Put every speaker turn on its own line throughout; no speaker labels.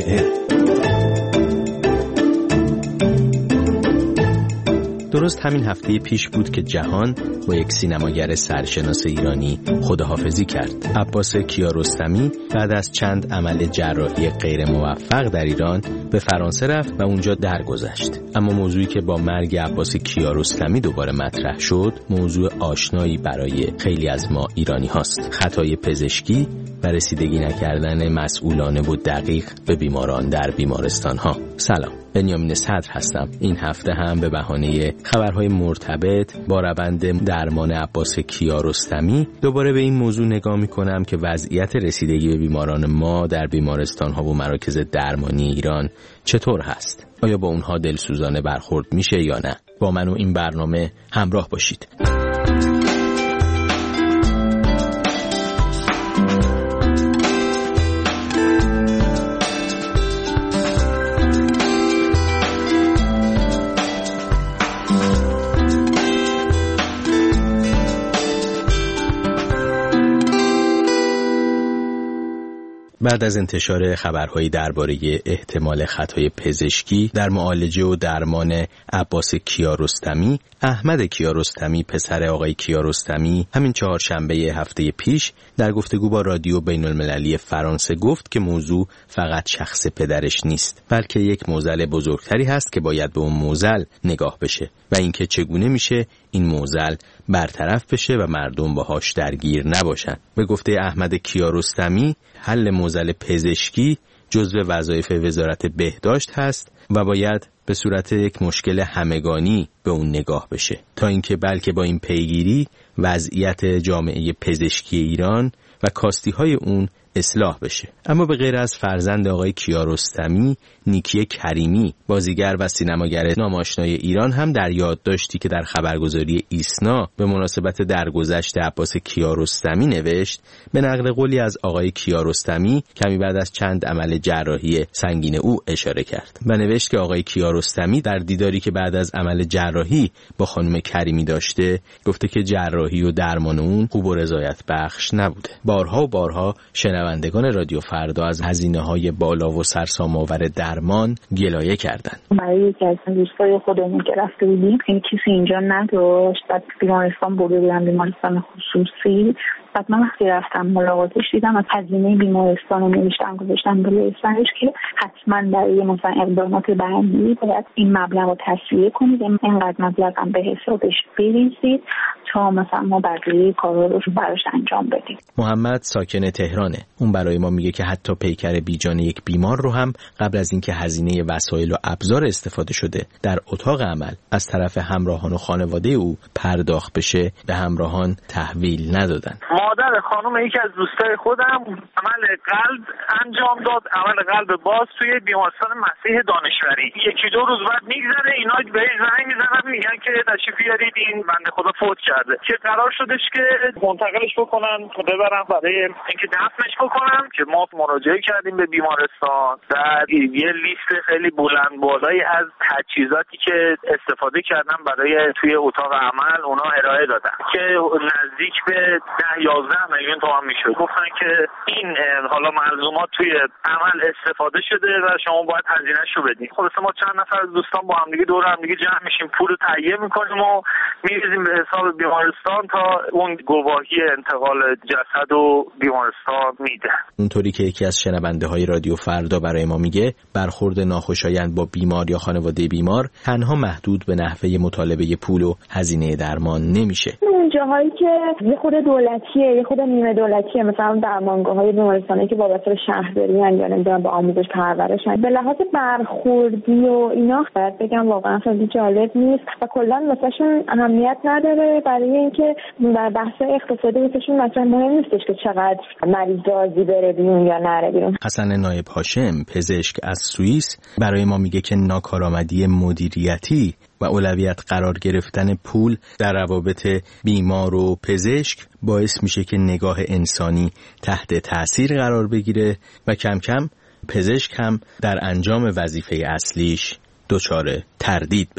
جامعه. درست همین هفته پیش بود که جهان با یک سینماگر سرشناس ایرانی خداحافظی کرد. عباس کیارستمی بعد از چند عمل جراحی غیر موفق در ایران به فرانسه رفت و اونجا درگذشت. اما موضوعی که با مرگ عباس کیارستمی دوباره مطرح شد، موضوع آشنایی برای خیلی از ما ایرانی هاست: خطای پزشکی و رسیدگی نکردن مسئولانه و دقیق به بیماران در بیمارستان ها. سلام، بنیامین صدر هستم. این هفته هم به بهانه خبرهای مرتبط با روند درمان عباس کیارستمی دوباره به این موضوع نگاه میکنم که وضعیت رسیدگی به بیماران ما در بیمارستان ها و مراکز درمانی ایران چطور هست؟ آیا با اونها دلسوزانه برخورد میشه یا نه؟ با من و این برنامه همراه باشید. بعد از انتشار خبرهایی درباره احتمال خطای پزشکی در معالجه و درمان عباس کیارستمی، احمد کیارستمی پسر آقای کیارستمی همین چهارشنبه هفته پیش در گفتگو با رادیو بین المللی فرانسه گفت که موضوع فقط شخص پدرش نیست، بلکه یک معضل بزرگتری هست که باید به اون معضل نگاه بشه و اینکه چگونه میشه این معضل برطرف بشه و مردم باهاش درگیر نباشن. به گفته احمد کیارستمی، حل معضل پزشکی جزو وظایف وزارت بهداشت هست و باید به صورت یک مشکل همگانی به اون نگاه بشه، تا اینکه بلکه با این پیگیری وضعیت جامعه پزشکی ایران و کاستی‌های اون اصلاح بشه. اما به غیر از فرزند آقای کیارستمی، نیکی کریمی، بازیگر و سینماگر ناماشنای ایران هم در یادداشتی که در خبرگزاری ایسنا به مناسبت درگذشت عباس کیارستمی نوشت، به نقل قولی از آقای کیارستمی کمی بعد از چند عمل جراحی سنگین او اشاره کرد و نوشت که آقای کیارستمی در دیداری که بعد از عمل جراحی با خانم کریمی داشته، گفته که جراحی و درمان اون خوب و رضایت بخش نبوده. بارها و بارها شنوندگان رادیو فردا از هزینه‌های بالا و سرسام‌آور درمان گلایه کردند.
برای یکی از دوستای خودمون که رفته بودیم، این کسی اینجا نداشت، بعد بیمارستان برده بودم، بیمارستان خصوصی. بعد من وقتی رفتم ملاقاتش دیدم از هزینه بیمارستان رو نوشتم گذاشتم بالای سرش که حتما برای مثلا اقدامات بعدی باید این مبلغ رو تسویه کنید، اینقدر مبلغ هم به حسابش بریزید تا مثلا ما بقیه کارا رو براش انجام بدیم.
محمد ساکن تهرانه. اون برای ما میگه که حتی پیکر بیجان یک بیمار رو هم قبل از اینکه هزینه وسایل و ابزار استفاده شده در اتاق عمل از طرف همراهان و خانواده او پرداخت بشه به همراهان تحویل ندادن.
مادر خانم یکی از دوستای خودم عمل قلب انجام داد، عمل قلب باز توی بیمارستان مسیح دانشوری. یکی دو روز بعد میگذره اینا بهش زنگ میزنن میگن که تشریف بیارید این بنده خدا فوت کرده، که قرار شدش که منتقلش بکنن ببرن برای اینکه دفنش بکنن. که ما مراجعه کردیم به بیمارستان، در یه لیست خیلی بلند بالایی از تجهیزاتی که استفاده کردن برای توی اتاق عمل اونا ارائه دادن که نزدیک به 10-11 میلیون تومان میشد. گفتن که این حالا ملزومات توی عمل استفاده شده و شما باید هزینه‌اش رو بدید. خلاص ما چند نفر از دوستان با هم دیگه دور هم دیگه جمع میشیم، پول رو تهیه میکنیم و میریزیم به حساب بیمارستان تا اون گواهی انتقال جسد و بیمارستان میده.
اونطوری که یکی از شنونده های رادیو فردا برای ما میگه، برخورد ناخوشایند با بیمار یا خانواده بیمار تنها محدود به نحوه مطالبه پول و هزینه درمان نمیشه.
جاهایی که یه خود دولتیه، یه خود نیمه دولتیه، مثلا درمانگاه‌های بیمارستانی که وابسته به شهرداری ان یا نمیدونم به آموزش پرورشن، به لحاظ برخوردی و اینا باید بگم واقعا خیلی جالب نیست و کلا واسهشون اهمیت نداره، برای اینکه در بحث اقتصادی واسهشون مثلا مهم نیستش که چقدر مریض راضی بره بیرون یا نره بیرون.
حسن نایب هاشم، پزشک از سوئیس، برای ما میگه که ناکارآمدی مدیریتی و اولویت قرار گرفتن پول در روابط بیمار و پزشک باعث میشه که نگاه انسانی تحت تأثیر قرار بگیره و کم کم پزشک هم در انجام وظیفه اصلیش دچار تردید بشه.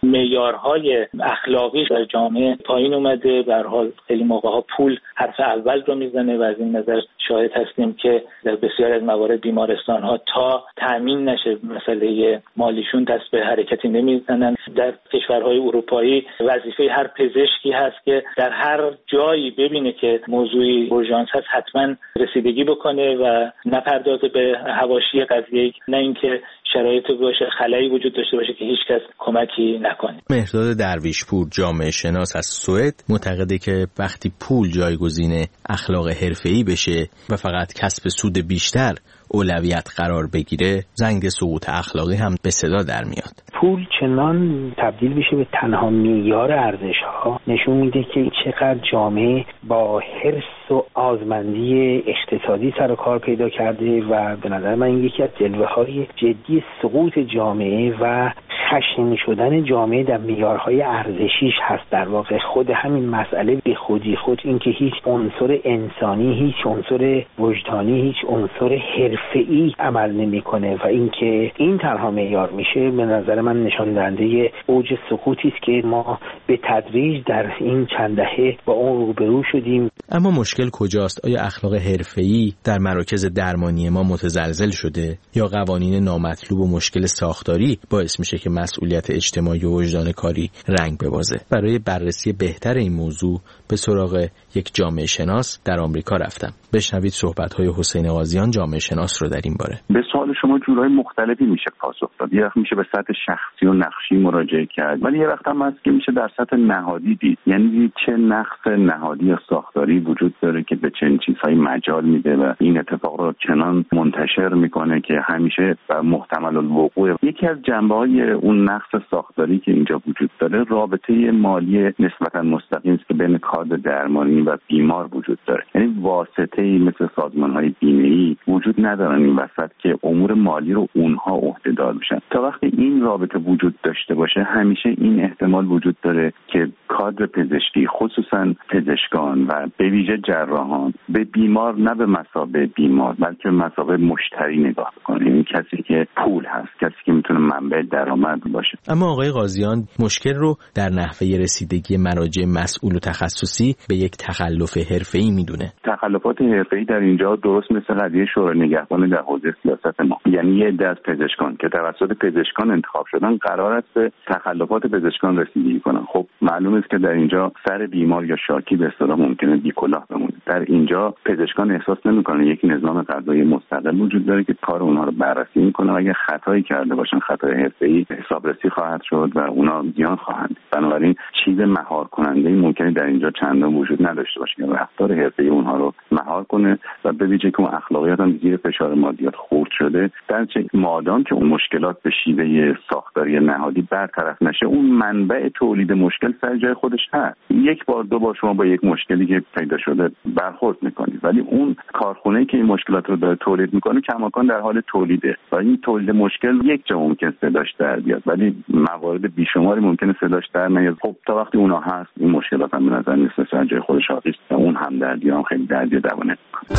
معیارهای اخلاقی در جامعه پایین اومده. به هر حال خیلی موقع‌ها پول حرف اول رو میزنه و از این نظر شاهد هستیم که در بسیار از موارد بیمارستان‌ها تا تامین نشه مسئله مالیشون دست به حرکتی نمیزنن. در کشورهای اروپایی وظیفه هر پزشکی هست که در هر جایی ببینه که موضوعی اورژانس هست حتما رسیدگی بکنه و نپردازه به حواشی قضیه، نه اینکه شرایطی باشه خلایی وجود داشته باشه که هیچ کس کمکی نکنه.
مهرداد درویشپور جامعه شناس از سوئد معتقده که وقتی پول جایگزین اخلاق حرفه‌ای بشه و فقط کسب سود بیشتر اولویت قرار بگیره، زنگ سقوط اخلاقی هم به صدا در میاد.
پول چنان تبدیل بشه به تنها معیار ارزش‌ها نشون میده که چقدر جامعه با حرص و آزمندی اقتصادی سر و کار پیدا کرده و به نظر من یکی از جلوه‌های جدی سقوط جامعه و خشن شدن جامعه در معیارهای ارزشیش هست. در واقع خود همین مسئله به خودی خود این که هیچ عنصر انسانی، هیچ عنصر وجدانی، هیچ عنصر حرفه‌ای عمل نمی‌کنه و اینکه این تنها معیار میشه به نظر من نشان دهنده اوج سقوطی است که ما به تدریج در این چند دهه با اون روبرو شدیم.
اما مشکل کجاست؟ آیا اخلاق حرفه‌ای در مراکز درمانی ما متزلزل شده یا قوانین نامطلوب و مشکل ساختاری باعث میشه که مسئولیت اجتماعی و وجدان کاری رنگ ببازه؟ برای بررسی بهتر این موضوع به سراغ یک جامعه شناس در آمریکا رفتم. بشنوید صحبت‌های حسین قاضیان جامعه شناس رو در این باره.
به سوال شما جورای مختلفی میشه پاسخ داد. یه وقت میشه به سطح شخصی و نقشی مراجعه کرد، ولی یه وقت هم هست که میشه در سطح نهادی دید. یعنی چه نقص نهادی یا ساختاری وجود داره که به چنین چیزهای مجال میده و این اتفاق رو چنان منتشر میکنه که همیشه محتمل الوقوع. یکی از جنبه‌های اون نقص ساختاری که اینجا وجود داره رابطه مالی نسبتا مستقیم است که بین کادر درمانی و بیمار وجود داره. یعنی واسطه‌ای مثل سازمان‌های بیمه‌ای وجود ندارن این وسط که امور مالی رو اونها عهده‌دار بشن. تا وقتی این رابطه وجود داشته باشه همیشه این احتمال وجود داره که کادر پزشکی خصوصا پزشکان و به ویژه جراحان به بیمار نه به مثابه بیمار بلکه به مثابه مشتری نگاه کنه. این کسی که پول هست، کسی که میتونه منبع درآمد باشه.
اما آقای قاضیان مشکل رو در نحوه رسیدگی مراجع مسئول و تخصصی به یک تخلف حرفه‌ای میدونه.
تخلفات حرفه‌ای در اینجا درست مثل قضیه شورای نگهبان در حوزه سیاست ما، یعنی یه عده از پزشکان که توسط پزشکان انتخاب شدن قرار است به تخلفات پزشکان رسیدگی کنن. خب معلوم است که در اینجا سر بیمار یا شاکی به اصطلاح ممکنه بی‌کلاه بمونه. در اینجا پزشکان احساس نمی‌کنن یک نظام قضایی مستقل وجود داره که کار اونها رو بررسی می‌کنه و اگه خطایی کرده باشن خطای حرفه‌ای حسابرسی خواهد شد و اونا زیان خواهند. بنابراین چیز مهار کننده‌ای ممکنه در اینجا چندان وجود نداشته باشه که رفتار حرفه‌ای اونها رو مهار کنه و به ویژه که اون اخلاقیات هم زیر فشار مادیات خورد شده. در چه مادام که اون مشکلات به شیوه ساختاری نهادی برطرف نشه اون منبع تولید مشکل سر جای خودش هست. یک بار دو بار شما با یک مشکلی که پیدا شده برخورد میکنید ولی اون کارخونه‌ای که این مشکلات رو داره تولید میکنه کماکان در حال تولیده و این تولید مشکل یک جا ممکن صداش در بیاد ولی موارد بیشماری ممکنه صداش در نیاد. خب تا وقتی اونها هست این مشکلات هم به نظر میاد سر جای خودش حاضر است. اون هم دردی هم خیلی دردی دوانه.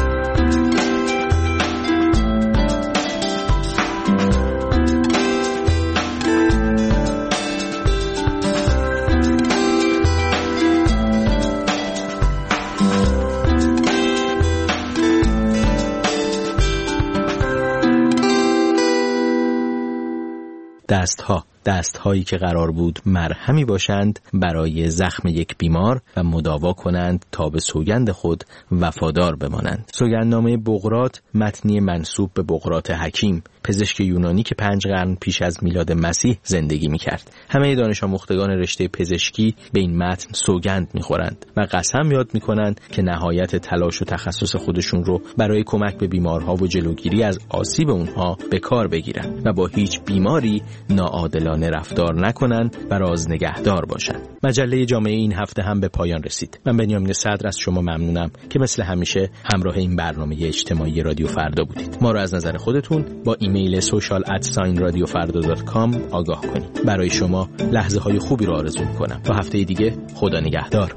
دستهایی که قرار بود مرهمی باشند برای زخم یک بیمار و مداوا کنند تا به سوگند خود وفادار بمانند. سوگندنامه بقراط متنی منسوب به بقراط حکیم، پزشک یونانی که 5 قرن پیش از میلاد مسیح زندگی می‌کرد. همه دانش آموختگان رشته پزشکی به این متن سوگند می‌خورند و قسم یاد می‌کنند که نهایت تلاش و تخصص خودشون رو برای کمک به بیمارها و جلوگیری از آسیب اونها به کار بگیرند و با هیچ بیماری ناعادلانه رفتار نکنند و راز نگهدار باشند. مجله جامعه این هفته هم به پایان رسید. من بنیامین صدر از شما ممنونم که مثل همیشه همراه این برنامه اجتماعی رادیو فردا بودید. ما رو از نظر خودتون با ایمیل social@radiofarda.com آگاه کنید. برای شما لحظه‌های خوبی رو آرزو می‌کنم. تا هفته دیگه خدا نگهدار.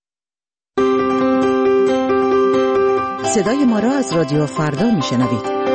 صدای ما را از رادیو فردا میشنوید.